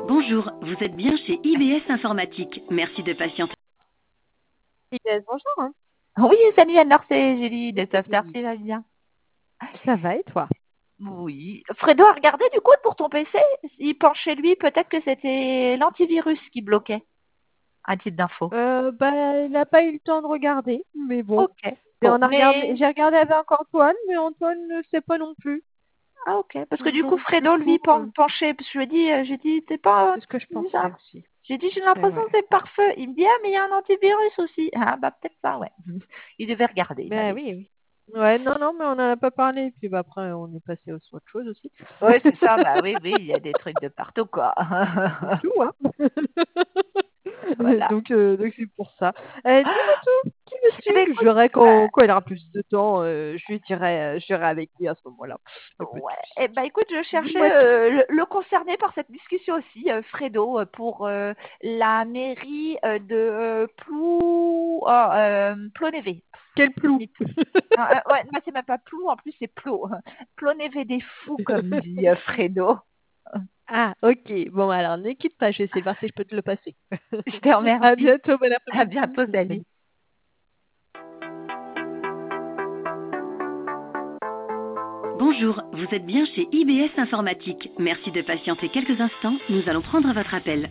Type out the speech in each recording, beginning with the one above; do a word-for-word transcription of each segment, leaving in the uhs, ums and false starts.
Bonjour, vous êtes bien chez I B S Informatique. Merci de patienter. Yes, bonjour. Hein. Oui, salut Anne-Laure, c'est Julie de Software, tu vas bien? Ça va et toi? Oui. Fredo a regardé du coup pour ton P C. Il penche chez lui, peut-être que c'était l'antivirus qui bloquait. À titre d'info. euh, bah, il n'a pas eu le temps de regarder, mais bon. Ok. Et Bon, on a regardé, mais j'ai regardé avec Antoine, mais Antoine ne sait pas non plus. ah ok. Parce que du coup Donc du Fredo lui coup, pen- euh, penchait. Parce que je lui ai dit, euh, j'ai dit, c'est pas c'est ce que je pensais bizarre. aussi. J'ai dit, j'ai C'est l'impression vrai. que c'est pare-feu. Il me dit, ah mais il y a un antivirus aussi. Ah bah peut-être ça, ouais. Il devait regarder, il Ben m'avait dit. oui, oui. Ouais, non, non, mais on n'en a pas parlé. Puis bah, après, on est passé sur autre chose aussi. Ouais, c'est ça. Bah oui, oui, il y a des trucs de partout quoi. Tout, hein. Voilà. donc euh, donc c'est pour ça. Euh, dis-moi tout, qui Eh ben veux-tu? Je écoute, verrai euh, quand, quand il aura plus de temps. Euh, je lui dirai, euh, je dirai avec lui à ce moment-là. Il n'y a pas de ouais. Eh souci. ben, écoute, je Dis-moi cherchais tout. euh, le, le concerné par cette discussion aussi, euh, Fredo, euh, pour euh, la mairie euh, de euh, Plou, oh, euh, Plonévé. Quel Je plou! n'ai plus. Ah, euh, ouais, mais c'est même pas Plou, en plus c'est Plo. Plonévé des fous, comme dit euh, Fredo. Ah, ok. Bon, alors, ne quitte pas, je vais essayer de voir si je peux te le passer. Je te À remercie. bientôt, bon À après-midi. bientôt, salut. Salut. Bonjour, vous êtes bien chez I B S Informatique. Merci de patienter quelques instants. Nous allons prendre votre appel.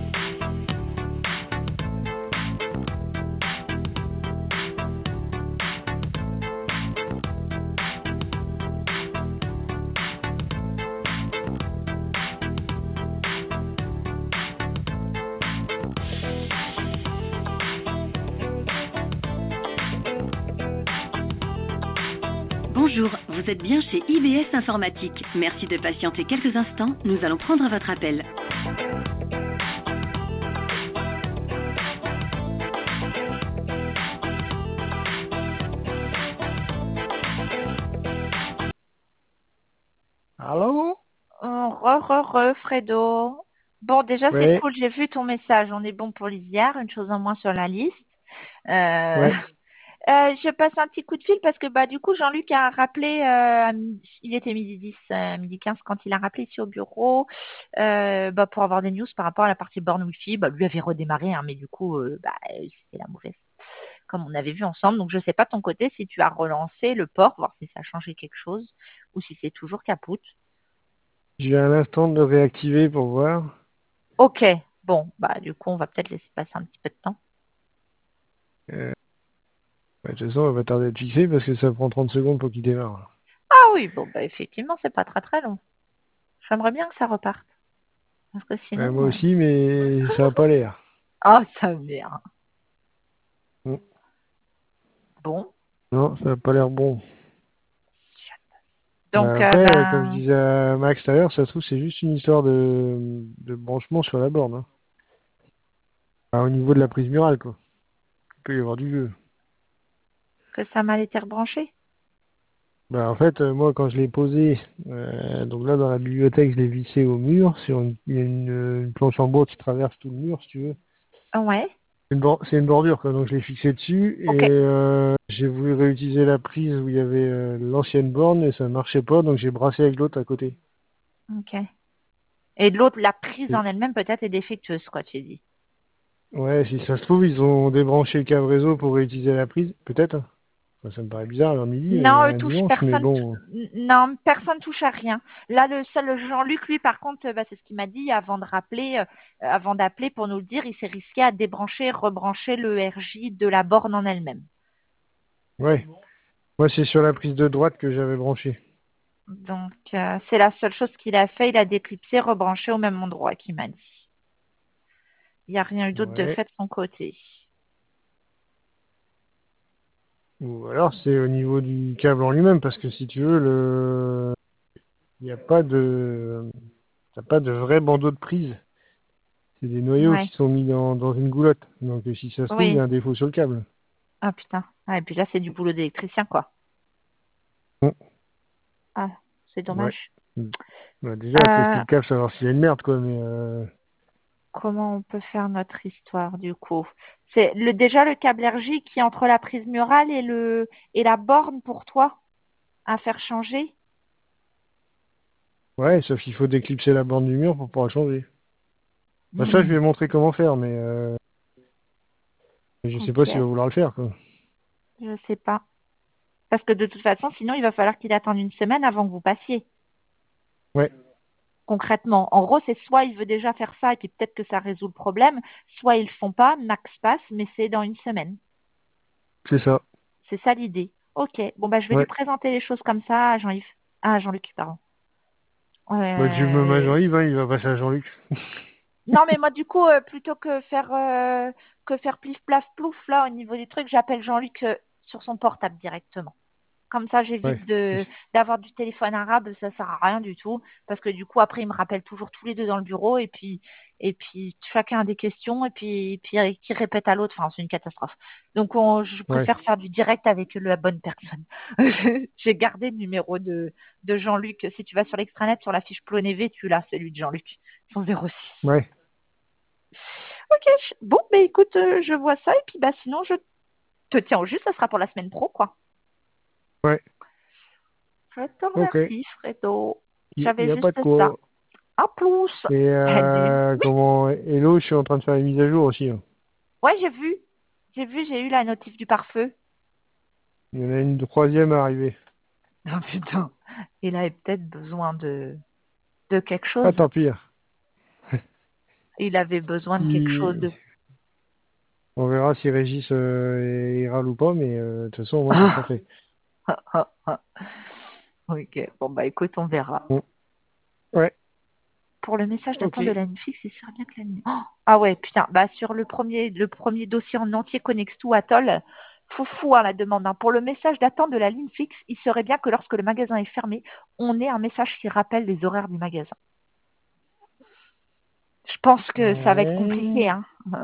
Bonjour, vous êtes bien chez I B S Informatique. Merci de patienter quelques instants. Nous allons prendre votre appel. Allô? Oh, re, re, re, Fredo. Bon, déjà, c'est Ouais, cool. J'ai vu ton message. On est bon pour l'Isière. Une chose en moins sur la liste. Euh, ouais. Euh, je passe un petit coup de fil parce que bah du coup Jean-Luc a rappelé, euh, à midi- il était midi dix, euh, midi quinze quand il a rappelé ici au bureau euh, bah, pour avoir des news par rapport à la partie borne Wi-Fi. Bah, lui avait redémarré, hein, mais du coup euh, bah, c'était la mauvaise, comme on avait vu ensemble. Donc je sais pas de ton côté si tu as relancé le port, voir si ça a changé quelque chose ou si c'est toujours capoute. J'ai un instant de le réactiver pour voir. Ok, bon bah du coup on va peut-être laisser passer un petit peu de temps. Euh, bah, de toute façon, on va tarder à être fixé parce que ça prend trente secondes pour qu'il démarre. Ah oui, bon bah effectivement c'est pas très très long. J'aimerais bien que ça reparte parce que Ouais, sinon. moi euh, aussi, mais ça n'a pas l'air. Oh, ça merde. Bon. Bon. Non, ça n'a pas l'air bon. Donc, Bah, euh, après, comme je ben, disais à Max tout à l'heure, ça se trouve, c'est juste une histoire de, de branchement sur la borne. Hein. Enfin, au niveau de la prise murale, quoi. Il peut y avoir du jeu. que ça a mal été rebranché. Bah, en fait, euh, moi, quand je l'ai posé, euh, donc là, dans la bibliothèque, je l'ai vissé au mur, sur une, il y a une, une planche en bois qui traverse tout le mur, si tu veux. Ouais. C'est une, bor- c'est une bordure, quoi. Donc je l'ai fixé dessus Ok. et euh, j'ai voulu réutiliser la prise où il y avait euh, l'ancienne borne et ça ne marchait pas, donc j'ai brassé avec l'autre à côté. Ok. Et de l'autre, la prise Et- en elle-même peut-être est défectueuse, quoi, tu dis. ouais, si ça se trouve, ils ont débranché le câble réseau pour réutiliser la prise, peut-être. Hein. Enfin, ça me paraît bizarre, leur midi, Non, euh, eux un touchent dimanche, mais personne. bon. N- Non, personne touche à rien. Là, le seul Jean-Luc, lui, par contre, euh, bah, c'est ce qu'il m'a dit avant de rappeler, euh, avant d'appeler pour nous le dire, il s'est risqué à débrancher, rebrancher le R J de la borne en elle-même. Ouais, moi c'est sur la prise de droite que j'avais branché. Donc, euh, c'est la seule chose qu'il a fait. Il a déclipsé, rebranché au même endroit qu'il m'a dit. Il n'y a rien eu d'autre de Ouais. fait de son côté. Ou alors c'est au niveau du câble en lui-même, parce que si tu veux, le il n'y a pas de t'as pas de vrai bandeau de prise. C'est des noyaux Ouais. qui sont mis dans, dans une goulotte. Donc euh, si ça se trouve, il y Oui. a un défaut sur le câble. Ah putain. Ah, et puis là, c'est du boulot d'électricien, quoi. Bon, Ah, c'est ouais. dommage. Mm. Bah, déjà, tester Euh, le câble, savoir s'il y a une merde, quoi. Mais euh, comment on peut faire notre histoire, du coup? C'est le déjà le câble R J qui est entre la prise murale et le et la borne pour toi à faire changer? ouais, sauf qu'il faut déclipser la borne du mur pour pouvoir le changer. Bah, ça, je lui ai montré comment faire, mais euh, je sais pas Ok, s'il va vouloir le faire, quoi. je sais pas. Parce que de toute façon, sinon, il va falloir qu'il attende une semaine avant que vous passiez. Ouais, Concrètement. En gros, c'est soit il veut déjà faire ça et puis peut-être que ça résout le problème, soit ils le font pas, max passe, mais c'est dans une semaine. c'est ça. C'est ça l'idée. Ok. Bon, bah, je vais lui Ouais. présenter les choses comme ça à Jean-Yves. Ah, à Jean-Luc, pardon. Bah, tu me mets à Euh, Jean-Yves, hein, il va passer à Jean-Luc. Non, mais moi, du coup, euh, plutôt que faire euh, que faire plif plaf plouf là au niveau des trucs, j'appelle Jean-Luc euh, sur son portable directement. Comme ça, Ouais. j'évite de d'avoir du téléphone arabe, ça sert à rien du tout, parce que du coup, après, ils me rappellent toujours tous les deux dans le bureau, et puis et puis chacun a des questions, et puis et puis qui répète à l'autre. Enfin, c'est une catastrophe. Donc, on, je Ouais. préfère faire du direct avec la bonne personne. J'ai gardé le numéro de de Jean-Luc. Si tu vas sur l'extranet, sur la fiche Plonévé, tu l'as, celui de Jean-Luc, son zéro six. Ouais. Ok, je- bon, mais écoute, euh, je vois ça, et puis bah sinon, je te tiens au jus, ça sera pour la semaine pro, quoi. Ouais. Je te Ok. remercie, Fredo. Il J'avais n'y a pas juste de ça. quoi. À plus. Et Salut. euh, Oui, comment... Hello, je suis en train de faire une mise à jour aussi, hein. ouais, j'ai vu. J'ai vu, j'ai eu la notif du pare-feu. Il y en a une troisième à arriver. Oh putain. Il avait peut-être besoin de, de quelque Ah, chose. tant pire. Il avait besoin de quelque chose Il- de. On verra si Régis euh, il râle ou pas, mais euh, de toute façon, moi, ça sera fait. Ok, bon bah écoute, on verra. Bon. Ouais. Pour le message Ok. d'attente de la ligne fixe, c'est sûr bien que la ligne. Oh, ah ouais, putain, bah sur le premier, le premier dossier en entier Connextou Atoll, fou fou à la demande, hein. Pour le message d'attente de la ligne fixe, il serait bien que lorsque le magasin est fermé, on ait un message qui rappelle les horaires du magasin. Je pense que ça va être Ouais. compliqué, hein.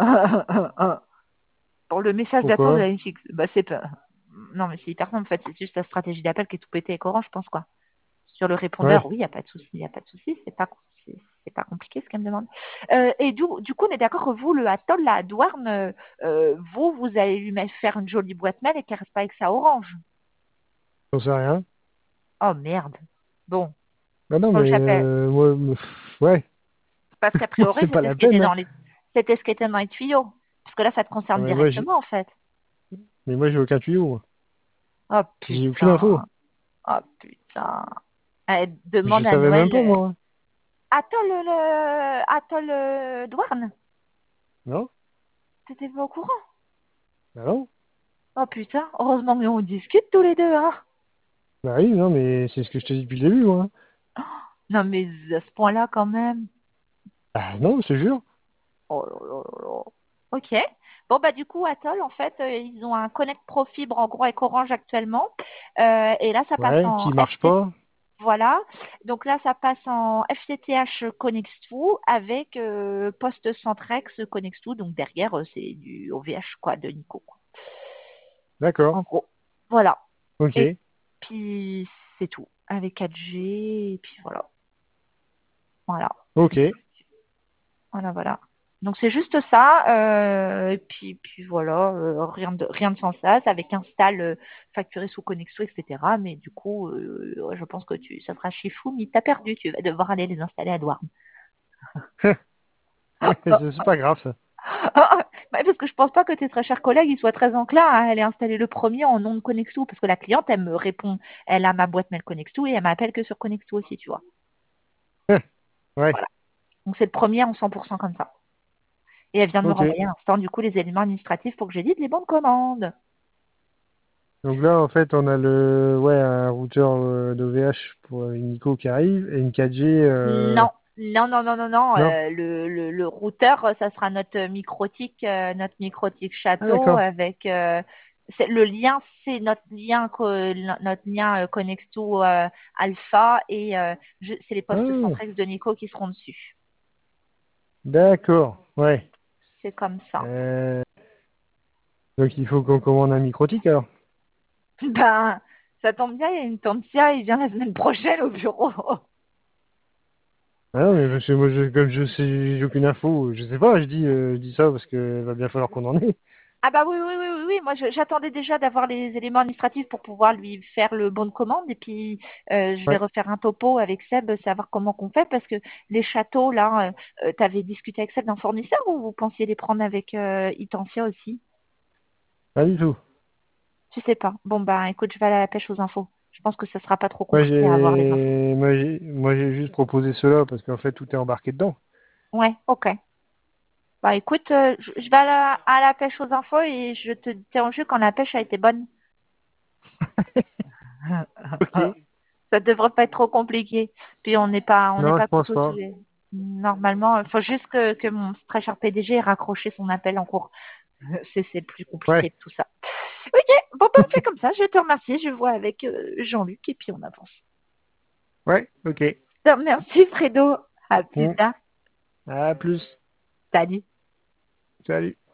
Pour le message d'attente de Pourquoi? la ligne fixe, bah c'est pas. Non mais c'est hyper simple en fait, c'est juste la stratégie d'appel qui est tout pété avec Orange, je pense quoi. Sur le répondeur, Ouais. oui, il n'y a pas de souci, il n'y a pas de souci, c'est pas c'est c'est pas compliqué ce qu'elle me demande. Euh, et du, du coup, on est d'accord que vous, le Atoll, la douane, euh, euh, vous, vous allez lui mettre faire une jolie boîte mail et qu'elle reste pas avec sa orange. J'en sais rien. Oh merde. Bon, Ah non, faut que mais j'appelle. euh, moi, me- ouais. Parce qu'a Moi, priori, c'est pas c'était la ce qui était peine, hein. dans les c'était ce qui était dans les tuyaux. Parce que là, ça te Non, concerne mais moi, j'ai, directement en fait. mais moi, j'ai aucun tuyau, moi. Oh J'ai aucune info. putain. Oh putain. Eh, Je demande à savais même Noël. pas, euh, moi. Atoll le Atoll euh, douane. Non? T'étais pas au courant? Bah non. Oh putain, heureusement qu'on discute tous les deux, hein. Bah oui, non, mais c'est ce que je te dis depuis le début, moi. Oh, non mais à ce point-là quand même. Bah non, je te jure. Oh là là là là. Ok. Bon bah du coup Atoll en fait euh, ils ont un Connect Pro Fibre en gros avec Orange actuellement. Euh, et là ça passe Ouais, en qui marche F T T. pas. Voilà. Donc là ça passe en F T T H Connextou avec euh, poste Centrex Connextou. Donc derrière euh, c'est du O V H quoi de Nico, quoi. D'accord. En gros. Voilà. Et Ok. puis c'est tout. Avec quatre G et puis voilà. Voilà. Ok. Voilà, voilà. Donc c'est juste ça, euh, et puis, puis voilà, euh, rien de rien de sans ça, avec install euh, facturé sous Connexo, et cetera. Mais du coup, euh, ouais, je pense que tu ça sera chiffou, mais t'as perdu, tu vas devoir aller les installer à Douarn. C'est pas grave, ça. Ouais, parce que je pense pas que tes très chers collègues ils soient très enclins à aller installer le premier en nom de Connexo, parce que la cliente elle me répond, elle a ma boîte mail Connexo et elle m'appelle que sur Connexo aussi, tu vois. Ouais. Voilà. Donc c'est le premier en cent pour cent comme ça. Et elle vient de me Ok. renvoyer à l'instant du coup les éléments administratifs pour que j'édite les bons de commande. Donc là, en fait, on a le, ouais, un routeur euh, d'O V H pour une Nico qui arrive et une quatre G. Euh... Non, non, non, non, non, non. Non. euh, le, le, le routeur, euh, ça sera notre microtique, euh, notre microtique Ah château d'accord. avec euh, c'est- le lien, c'est notre lien, co- notre lien euh, Connexto euh, Alpha et euh, je- c'est les postes Ah, Centrex de Nico qui seront dessus. d'accord. Ouais. C'est comme ça. Euh... Donc il faut qu'on commande un microtique alors. Ben, ça tombe bien, il y a une tante Tia, il vient la semaine prochaine au bureau. Ah non, mais parce que moi, je, comme je sais, j'ai aucune info, je sais pas, je dis, euh, je dis ça parce que va bien falloir qu'on en ait. Ah bah oui, oui, oui, oui, oui. Moi je- j'attendais déjà d'avoir les éléments administratifs pour pouvoir lui faire le bon de commande et puis euh, je vais Ouais. refaire un topo avec Seb, savoir comment qu'on fait parce que les châteaux là, euh, tu avais discuté avec Seb d'un fournisseur ou vous pensiez les prendre avec euh, Itensia aussi? Pas du tout. Je sais pas. Bon bah écoute, je vais aller à la pêche aux infos. Je pense que ça sera pas trop Moi, compliqué à avoir les infos. j'ai, moi, j'ai, moi, j'ai juste proposé cela parce qu'en fait, tout est embarqué dedans. Ouais, ok. Bah écoute, euh, je je vais à la, à la pêche aux infos et je te tiens au jus quand la pêche a été bonne. Ok. Ça devrait pas être trop compliqué. Puis on n'est pas, on n'est Non, je pas pense couteau pas. sujet. Normalement, il faut juste que, que mon très cher P D G ait raccroché son appel en cours. C'est, c'est le plus compliqué Ouais. de tout ça. Ok, bon, bah, on fait comme ça. Je te remercie. Je vois avec euh, Jean-Luc et puis on avance. Ouais, ok. Merci Fredo. À plus Bon. tard. À plus. Salut. Salut.